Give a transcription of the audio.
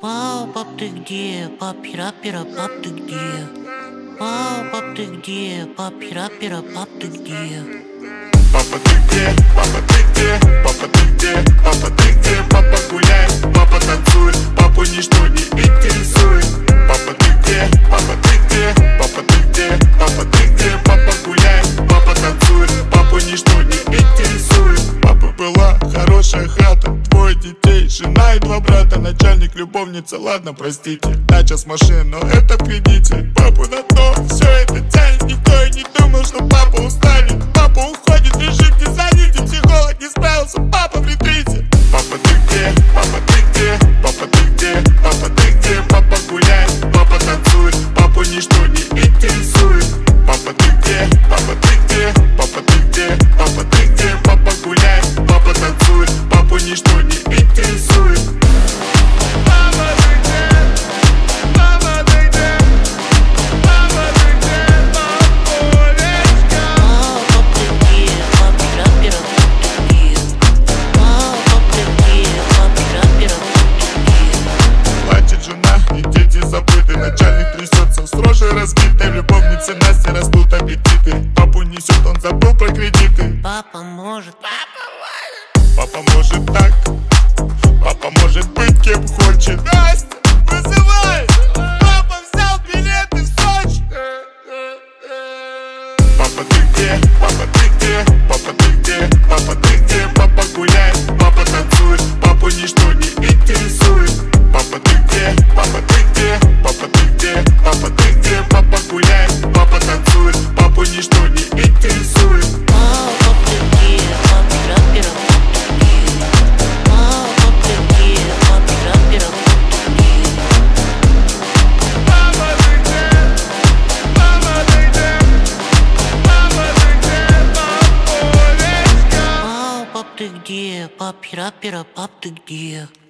Вау, пап, ты где? Папи-рапера, пап, ты где? Вау, пап, ты где? Папи-рапера, пап, ты где? Папа, ты где? Папа, ты где? Папа, ты где? Папа, ты где? Папа гуляет, папа танцует, папу ничто не интересует. Папа, ты где? Папа, ты где? Папа, ты где? Папа, ты где? Папа гуляет, папа танцует, папу ничто не интересует. Папа была хорошая хата, двое детей, жена и два брата, начальник, любовница, ладно, простите, дача с машиной, но это в кредите. Папу на дно, все это тянет, никто и не думал, что папа устанет. Папа уходит, лежит, не занятый, психолог не справился, папа в ретрите. Папа, ты где? Папа, ты где? Папа, ты где? Папа, ты где? Папа гуляет, папа танцует, папу ничто не интересует. Папа, ты где? Папа, ты где? Папа, ты где? Папа, ты где? Папа гуляет, папа танцует, папу ничто не интересует. Папа, ты где? Папа, ты где? Папа, ты где? Папулечка. Вау, пап, ты где? Папи-рапера, пап, ты где? Вау, пап, ты где? Папи-рапера, пап, ты где? Плачет жена, и дети забыты, начальник трясется, с рожей разбитой, любовницы Насти растут аппетиты. Папу несет, он забыл про кредиты. Папа может, Папа может так, папа может быть кем хочет. Настя, вызывай! Папа взял билеты в Сочи. Папа, ты где? Папа, ты где? Папа, ты где? Папа, ты где? Папа гуляет, папа танцует, папу ничто не интересует. Папа, ты где? Папа, ты где? Папа, ты где? Папа, ты где? Папа гуляет, папа танцует, папу ничто не интересует. вау, пап, ты где? Папи-рапера, пап, ты где? Вау, пап, ты где? Папи-рапера, пап, ты где? Папа, ты где? Папа, ты где? Папа, ты где? Папулечка. Вау, пап, ты где? Папи-рапера, пап, ты где?